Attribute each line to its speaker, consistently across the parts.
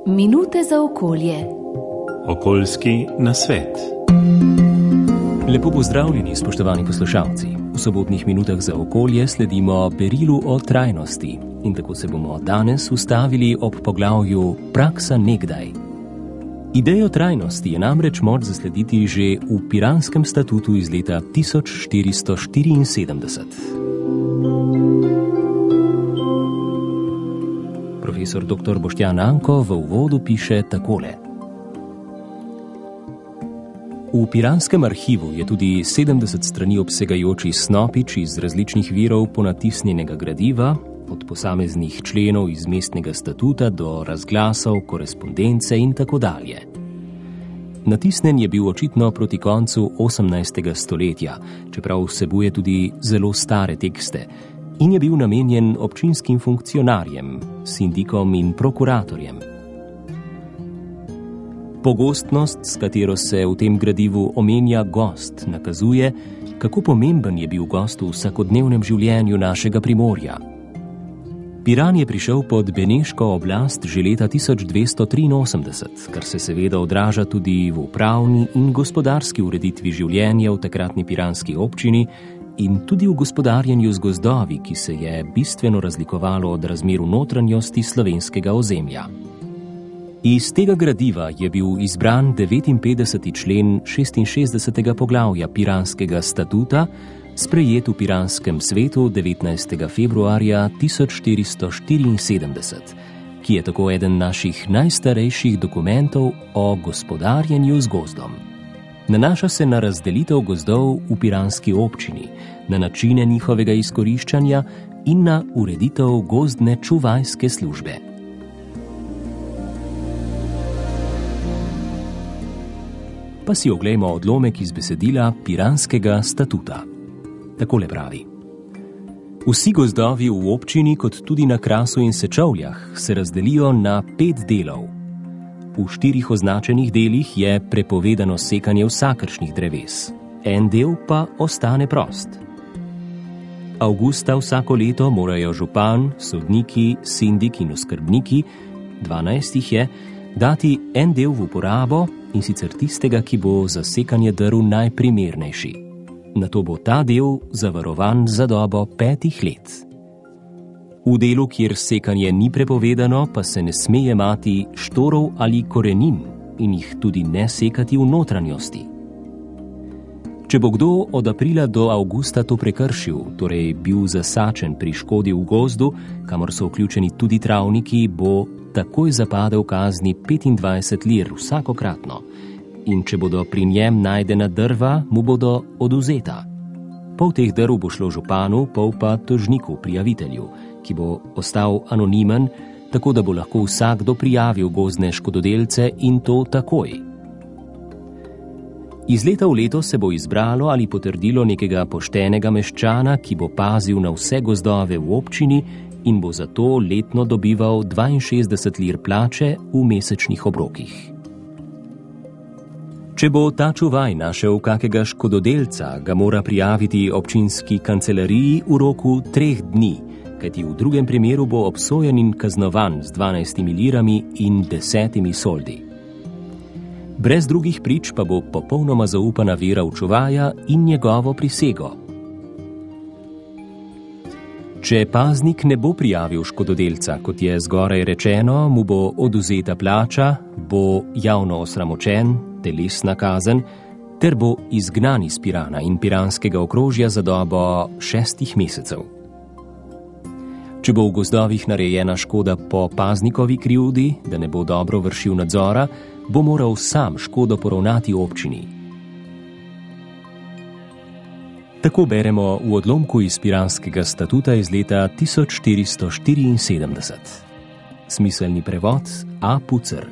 Speaker 1: Minute za okolje.
Speaker 2: Okoljski nasvet.
Speaker 3: Lepo pozdravljeni, spoštovani poslušalci. V sobotnih minutah za okolje sledimo berilu o trajnosti in tako se bomo danes ustavili ob poglavju Praksa nekdaj. Idejo trajnosti je namreč moč zaslediti že v Piranskem statutu iz leta 1474. Profesor dr. Boštjan Anko v uvodu piše takole. V Piranskem arhivu je tudi 70 strani obsegajoči snopič iz različnih virov ponatisnjenega gradiva, od posameznih členov iz mestnega statuta do razglasov, korespondence in tako dalje. Natisnen je bil očitno proti koncu 18. stoletja, čeprav vsebuje tudi zelo stare tekste, in je bil namenjen občinskim funkcionarjem, sindikom in prokuratorjem. Pogostnost, s katero se v tem gradivu omenja gost, nakazuje, kako pomemben je bil gost v vsakodnevnem življenju našega Primorja. Piran je prišel pod beneško oblast že leta 1283, kar se seveda odraža tudi v upravni in gospodarski ureditvi življenja v takratni piranski občini in tudi v gospodarjenju z gozdovi, ki se je bistveno razlikovalo od razmer v notranjosti slovenskega ozemlja. Iz tega gradiva je bil izbran 59. člen 66. poglavja Piranskega statuta, sprejet v Piranskem svetu 19. februarja 1474, ki je tako eden naših najstarejših dokumentov o gospodarjenju z gozdom. Nanaša se na razdelitev gozdov v piranski občini, na načine njihovega izkoriščanja in na ureditev gozdne čuvajske službe. Pa si oglejmo odlomek iz besedila Piranskega statuta. Takole pravi. Vsi gozdovi v občini, kot tudi na Krasu in Sečovljah, se razdelijo na 5 delov. V 4 označenih delih je prepovedano sekanje vsakršnih dreves, en del pa ostane prost. Avgusta vsako leto morajo župan, sodniki, sindik in oskrbniki, 12 jih je, dati en del v uporabo, in sicer tistega, ki bo za sekanje drv najprimernejši. Nato bo ta del zavarovan za dobo 5 let. V delu, kjer sekanje ni prepovedano, pa se ne sme jemati štorov ali korenin in jih tudi ne sekati v notranjosti. Če bo kdo od aprila do avgusta to prekršil, torej bil zasačen pri škodi v gozdu, kamor so vključeni tudi travniki, bo takoj zapadel kazni 25 lir vsakokratno. In če bodo pri njem najdena drva, mu bodo odvzeta. Pol teh drv bo šlo županu, pol pa tožniku, prijavitelju, ki bo ostal anonimen, tako da bo lahko vsakdo prijavil gozdne škododelce in to takoj. Iz leta v leto se bo izbralo ali potrdilo nekega poštenega meščana, ki bo pazil na vse gozdove v občini in bo zato letno dobival 62 lir plače v mesečnih obrokih. Če bo ta čuvaj našel kakega škododelca, ga mora prijaviti občinski kancelariji v roku 3 dni, kajti v drugem primeru bo obsojen in kaznovan z 12 lirami in 10 soldi. Brez drugih prič pa bo popolnoma zaupana vera v čuvaja in njegovo prisego. Če paznik ne bo prijavil škododelca, kot je zgoraj rečeno, mu bo odvzeta plača, bo javno osramočen, telesna kazen, ter bo izgnan iz Pirana in piranskega okrožja za dobo 6 mesecev. Če bo v gozdovih narejena škoda po paznikovi krivdi, da ne bo dobro vršil nadzora, bo moral sam škodo poravnati občini. Tako beremo v odlomku iz Piranskega statuta iz leta 1474. Smiselni prevod A. Pucer.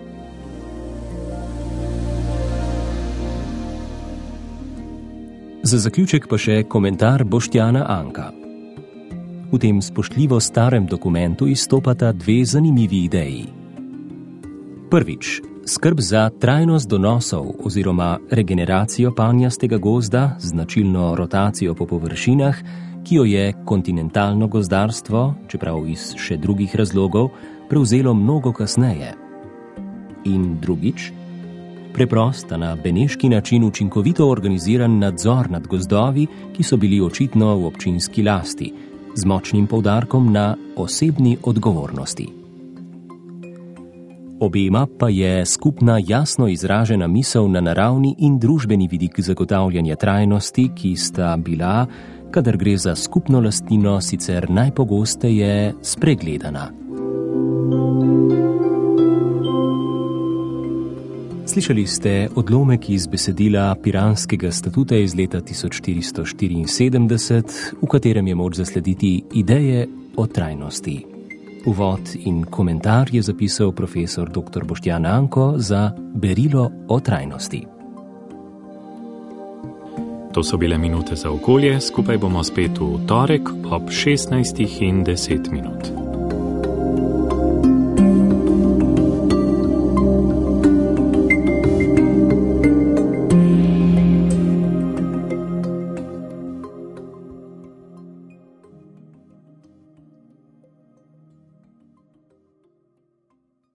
Speaker 3: Za zaključek pa še komentar Boštjana Anka. V tem spoštljivo starem dokumentu izstopata 2 zanimivi ideji. Prvič, skrb za trajnost donosov oziroma regeneracijo panjastega gozda z značilno rotacijo po površinah, ki jo je kontinentalno gozdarstvo, čeprav iz še drugih razlogov, prevzelo mnogo kasneje. in drugič, preprost, a na beneški način učinkovito organiziran nadzor nad gozdovi, ki so bili očitno v občinski lasti, z močnim poudarkom na osebni odgovornosti. Obema pa je skupna jasno izražena misel na naravni in družbeni vidik zagotavljanja trajnosti, ki sta bila, kadar gre za skupno lastnino, sicer najpogosteje spregledana. Slišali ste odlomek iz besedila Piranskega statuta iz leta 1474, v katerem je moč zaslediti ideje o trajnosti. Uvod in komentar je zapisal profesor dr. Boštjan Anko za berilo o trajnosti.
Speaker 2: To so bile minute za okolje, skupaj bomo spet v torek ob 16:10.